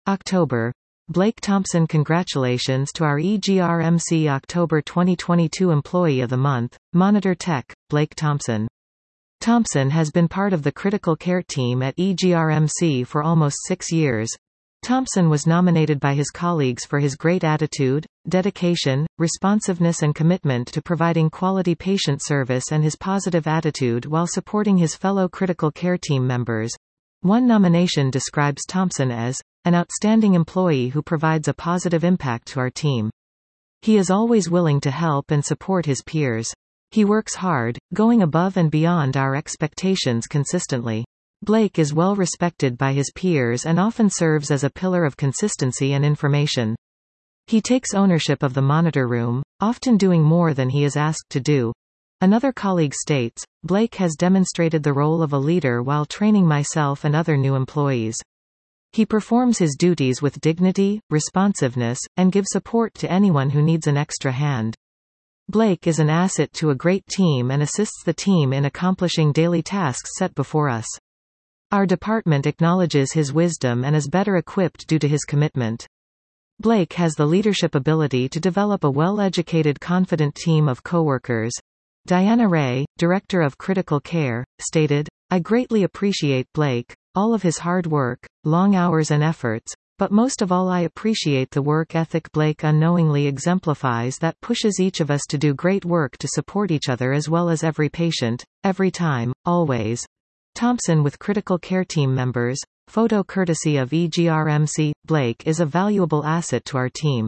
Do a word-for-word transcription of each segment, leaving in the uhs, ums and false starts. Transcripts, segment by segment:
October. Blake Thompson. Congratulations to our E G R M C October twenty twenty-two Employee of the Month, Monitor Tech, Blake Thompson. Thompson has been part of the critical care team at E G R M C for almost six years. Thompson was nominated by his colleagues for his great attitude, dedication, responsiveness and commitment to providing quality patient service and his positive attitude while supporting his fellow critical care team members. One nomination describes Thompson as an outstanding employee who provides a positive impact to our team. He is always willing to help and support his peers. He works hard, going above and beyond our expectations consistently. Blake is well respected by his peers and often serves as a pillar of consistency and information. He takes ownership of the monitor room, often doing more than he is asked to do. Another colleague states, "Blake has demonstrated the role of a leader while training myself and other new employees. He performs his duties with dignity, responsiveness, and gives support to anyone who needs an extra hand." Blake is an asset to a great team and assists the team in accomplishing daily tasks set before us. Our department acknowledges his wisdom and is better equipped due to his commitment. Blake has the leadership ability to develop a well-educated, confident team of coworkers. Diana Ray, Director of Critical Care, stated, "I greatly appreciate Blake, all of his hard work, long hours and efforts, but most of all I appreciate the work ethic Blake unknowingly exemplifies that pushes each of us to do great work to support each other as well as every patient, every time, always." Thompson with critical care team members. Photo courtesy of E G R M C. Blake is a valuable asset to our team.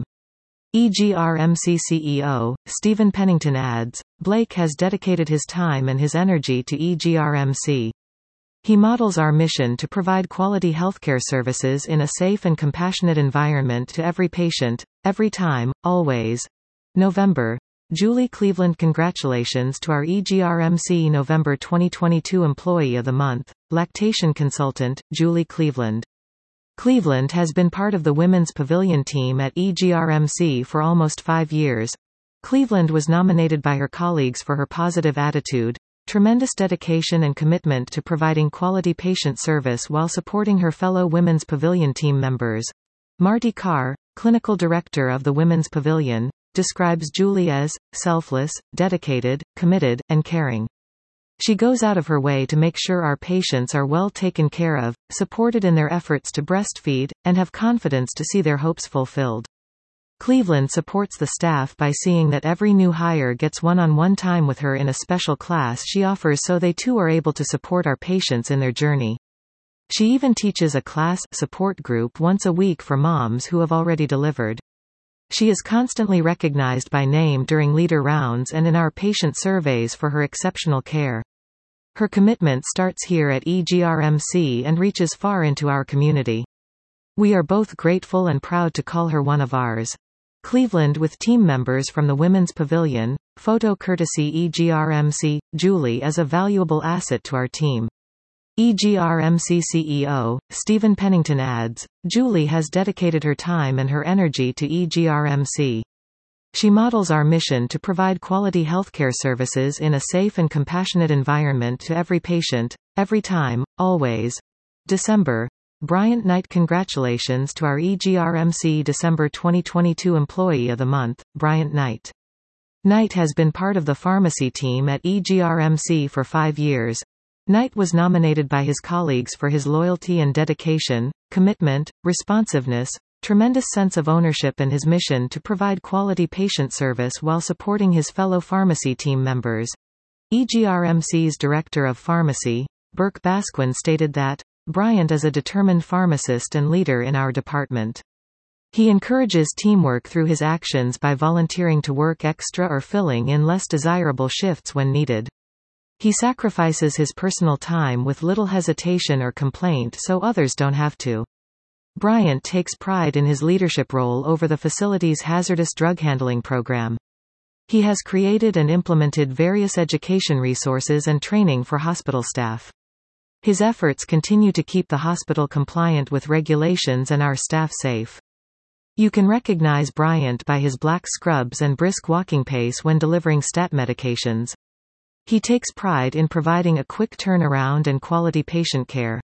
E G R M C C E O, Stephen Pennington adds, "Blake has dedicated his time and his energy to E G R M C. He models our mission to provide quality healthcare services in a safe and compassionate environment to every patient, every time, always." November. Julie Cleveland. Congratulations to our E G R M C November twenty twenty-two Employee of the Month, Lactation Consultant, Julie Cleveland. Cleveland has been part of the Women's Pavilion team at E G R M C for almost five years. Cleveland was nominated by her colleagues for her positive attitude, tremendous dedication and commitment to providing quality patient service while supporting her fellow Women's Pavilion team members. Marty Carr, Clinical Director of the Women's Pavilion, describes Julie as selfless, dedicated, committed, and caring. She goes out of her way to make sure our patients are well taken care of, supported in their efforts to breastfeed, and have confidence to see their hopes fulfilled. Cleveland supports the staff by seeing that every new hire gets one-on-one time with her in a special class she offers so they too are able to support our patients in their journey. She even teaches a class support group once a week for moms who have already delivered. She is constantly recognized by name during leader rounds and in our patient surveys for her exceptional care. Her commitment starts here at E G R M C and reaches far into our community. We are both grateful and proud to call her one of ours. Cleveland with team members from the Women's Pavilion. Photo courtesy E G R M C. Julie is a valuable asset to our team. E G R M C C E O, Stephen Pennington adds, "Julie has dedicated her time and her energy to E G R M C. She models our mission to provide quality healthcare services in a safe and compassionate environment to every patient, every time, always." December. Bryant Knight. Congratulations to our E G R M C December twenty twenty-two Employee of the Month, Bryant Knight. Knight has been part of the pharmacy team at E G R M C for five years. Knight was nominated by his colleagues for his loyalty and dedication, commitment, responsiveness, tremendous sense of ownership and his mission to provide quality patient service while supporting his fellow pharmacy team members. E G R M C's Director of Pharmacy, Burke Basquin, stated that, "Bryant is a determined pharmacist and leader in our department. He encourages teamwork through his actions by volunteering to work extra or filling in less desirable shifts when needed. He sacrifices his personal time with little hesitation or complaint so others don't have to." Bryant takes pride in his leadership role over the facility's hazardous drug handling program. He has created and implemented various education resources and training for hospital staff. His efforts continue to keep the hospital compliant with regulations and our staff safe. You can recognize Bryant by his black scrubs and brisk walking pace when delivering stat medications. He takes pride in providing a quick turnaround and quality patient care.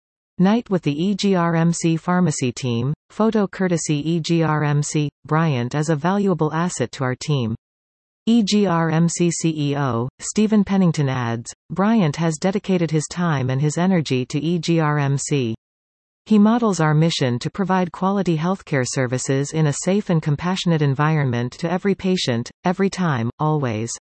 Night with the E G R M C pharmacy team. Photo courtesy E G R M C. Bryant is a valuable asset to our team. E G R M C C E O, Stephen Pennington adds, Bryant has dedicated his time and his energy to E G R M C. He models our mission to provide quality healthcare services in a safe and compassionate environment to every patient, every time, always.